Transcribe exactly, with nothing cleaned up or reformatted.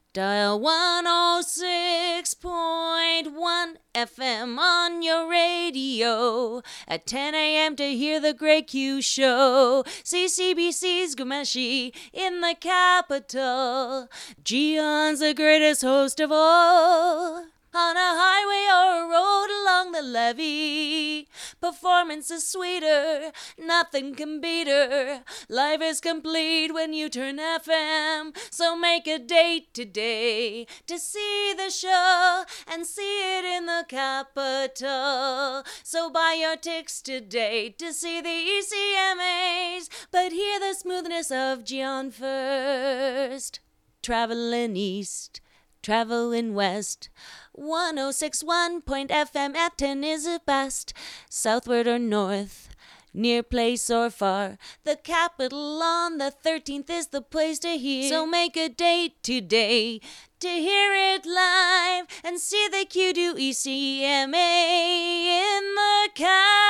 Dial one oh six point one F M on your radio at ten a.m. to hear the Grey Q Show. C C B C's Gumeshi in the capital. Gion's the greatest host of all. On a highway or a road along the levee, performance is sweeter, nothing can beat her. Life is complete when you turn F M, so make a date today to see the show and see it in the capital. So buy your tickets today to see the E C M As, but hear the smoothness of Gian first. Traveling east, traveling west, one oh six point one F M at ten is the best. Southward or north, near place or far, the capital on the thirteenth is the place to hear. So make a date today to hear it live and see the Q do E C M A in the capital.